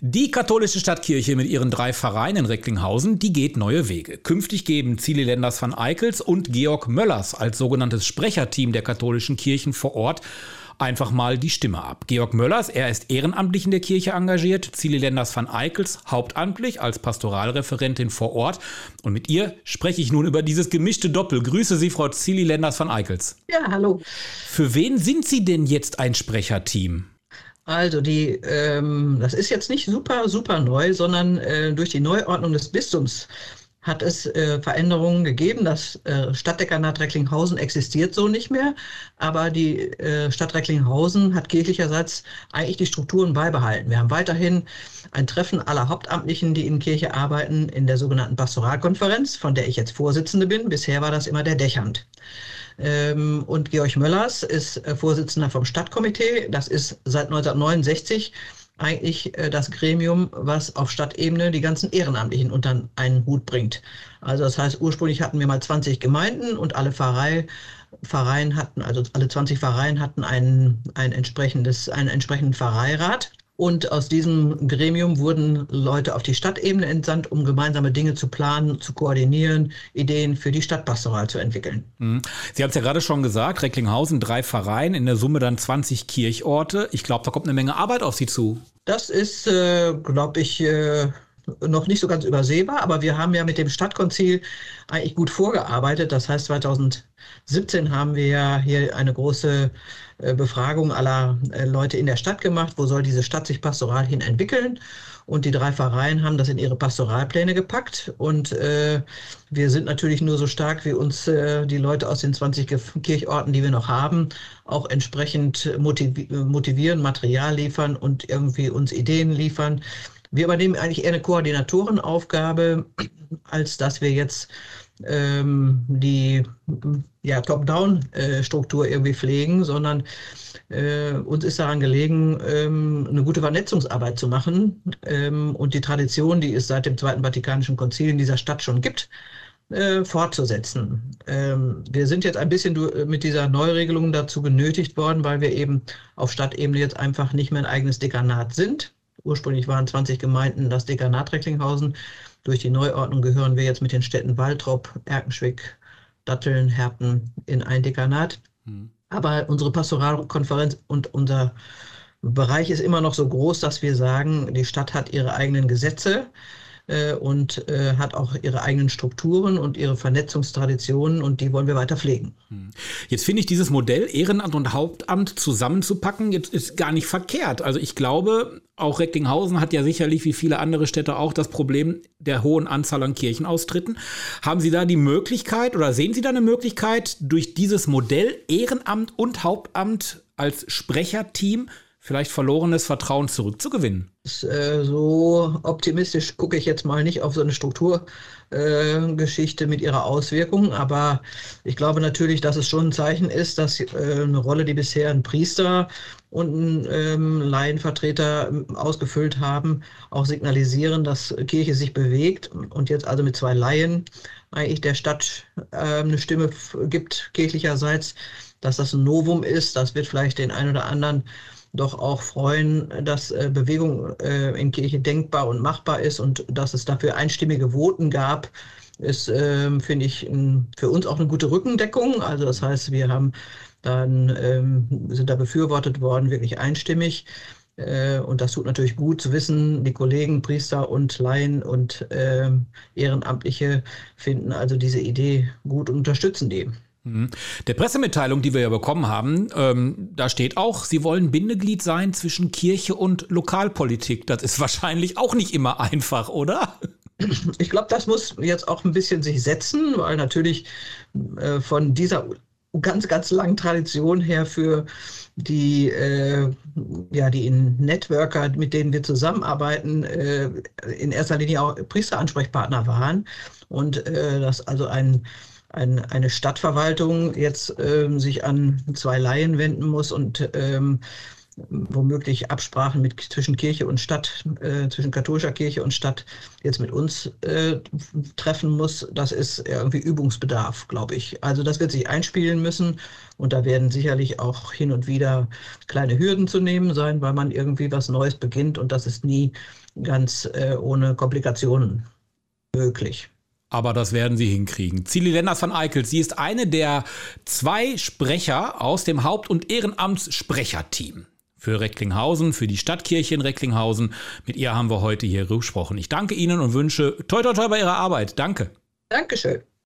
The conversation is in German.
Die katholische Stadtkirche mit ihren 3 Pfarreien in Recklinghausen, die geht neue Wege. Künftig geben Cili Lenders van Eickels und Georg Möllers als sogenanntes Sprecherteam der katholischen Kirchen vor Ort einfach mal die Stimme ab. Georg Möllers, er ist ehrenamtlich in der Kirche engagiert, Cili Lenders van Eickels hauptamtlich als Pastoralreferentin vor Ort. Und mit ihr spreche ich nun über dieses gemischte Doppel. Grüße Sie, Frau Cili Lenders van Eickels. Ja, hallo. Für wen sind Sie denn jetzt ein Sprecherteam? Also das ist jetzt nicht super neu, sondern durch die Neuordnung des Bistums hat es Veränderungen gegeben. Das Stadtdekanat Recklinghausen existiert so nicht mehr, aber die Stadt Recklinghausen hat kirchlicherseits eigentlich die Strukturen beibehalten. Wir haben weiterhin ein Treffen aller Hauptamtlichen, die in Kirche arbeiten, in der sogenannten Pastoralkonferenz, von der ich jetzt Vorsitzende bin. Bisher war das immer der Dechant. Und Georg Möllers ist Vorsitzender vom Stadtkomitee. Das ist seit 1969 eigentlich das Gremium, was auf Stadtebene die ganzen Ehrenamtlichen unter einen Hut bringt. Also das heißt, ursprünglich hatten wir mal 20 Gemeinden und alle 20 Pfarreien hatten einen entsprechenden Pfarreirat. Und aus diesem Gremium wurden Leute auf die Stadtebene entsandt, um gemeinsame Dinge zu planen, zu koordinieren, Ideen für die Stadtpastoral zu entwickeln. Sie haben es ja gerade schon gesagt, Recklinghausen, 3 Pfarreien, in der Summe dann 20 Kirchorte. Ich glaube, da kommt eine Menge Arbeit auf Sie zu. Das ist, glaube ich, noch nicht so ganz übersehbar, aber wir haben ja mit dem Stadtkonzil eigentlich gut vorgearbeitet. Das heißt, 2017 haben wir ja hier eine große Befragung aller Leute in der Stadt gemacht. Wo soll diese Stadt sich pastoral hin entwickeln? Und die 3 Pfarreien haben das in ihre Pastoralpläne gepackt. Und wir sind natürlich nur so stark, wie uns die Leute aus den 20 Kirchorten, die wir noch haben, auch entsprechend motivieren, Material liefern und irgendwie uns Ideen liefern. Wir übernehmen eigentlich eher eine Koordinatorenaufgabe, als dass wir jetzt die Top-Down-Struktur irgendwie pflegen, sondern uns ist daran gelegen, eine gute Vernetzungsarbeit zu machen und die Tradition, die es seit dem Zweiten Vatikanischen Konzil in dieser Stadt schon gibt, fortzusetzen. Wir sind jetzt ein bisschen mit dieser Neuregelung dazu genötigt worden, weil wir eben auf Stadtebene jetzt einfach nicht mehr ein eigenes Dekanat sind. Ursprünglich waren 20 Gemeinden das Dekanat Recklinghausen. Durch die Neuordnung gehören wir jetzt mit den Städten Waltrop, Erkenschwick, Datteln, Herten in ein Dekanat. Aber unsere Pastoralkonferenz und unser Bereich ist immer noch so groß, dass wir sagen, die Stadt hat ihre eigenen Gesetze und hat auch ihre eigenen Strukturen und ihre Vernetzungstraditionen und die wollen wir weiter pflegen. Jetzt finde ich dieses Modell, Ehrenamt und Hauptamt zusammenzupacken, jetzt ist gar nicht verkehrt. Also ich glaube, auch Recklinghausen hat ja sicherlich wie viele andere Städte auch das Problem der hohen Anzahl an Kirchenaustritten. Haben Sie da die Möglichkeit oder sehen Sie da eine Möglichkeit, durch dieses Modell Ehrenamt und Hauptamt als Sprecherteam vielleicht verlorenes Vertrauen zurückzugewinnen? So optimistisch gucke ich jetzt mal nicht auf so eine Strukturgeschichte mit ihrer Auswirkung, aber ich glaube natürlich, dass es schon ein Zeichen ist, dass eine Rolle, die bisher ein Priester und ein Laienvertreter ausgefüllt haben, auch signalisieren, dass Kirche sich bewegt und jetzt also mit 2 Laien eigentlich der Stadt eine Stimme gibt, kirchlicherseits, dass das ein Novum ist. Das wird vielleicht den einen oder anderen doch auch freuen, dass Bewegung in Kirche denkbar und machbar ist und dass es dafür einstimmige Voten gab, ist, finde ich, für uns auch eine gute Rückendeckung. Also das heißt, wir sind da befürwortet worden, wirklich einstimmig. Und das tut natürlich gut zu wissen, die Kollegen, Priester und Laien und Ehrenamtliche finden also diese Idee gut und unterstützen die. Der Pressemitteilung, die wir ja bekommen haben, da steht auch, Sie wollen Bindeglied sein zwischen Kirche und Lokalpolitik. Das ist wahrscheinlich auch nicht immer einfach, oder? Ich glaube, das muss jetzt auch ein bisschen sich setzen, weil natürlich von dieser ganz langen Tradition her für die Networker, mit denen wir zusammenarbeiten, in erster Linie auch Priesteransprechpartner waren und dass also eine Stadtverwaltung jetzt sich an 2 Laien wenden muss und womöglich Absprachen zwischen Kirche und Stadt, zwischen katholischer Kirche und Stadt jetzt mit uns treffen muss. Das ist irgendwie Übungsbedarf, glaube ich. Also das wird sich einspielen müssen und da werden sicherlich auch hin und wieder kleine Hürden zu nehmen sein, weil man irgendwie was Neues beginnt und das ist nie ganz ohne Komplikationen möglich. Aber das werden sie hinkriegen. Cili Lenders van Eickels, sie ist eine der 2 Sprecher aus dem Haupt- und Ehrenamtssprecherteam für Recklinghausen, für die Stadtkirche in Recklinghausen. Mit ihr haben wir heute hier gesprochen. Ich danke Ihnen und wünsche toi toi toi bei Ihrer Arbeit. Danke. Dankeschön.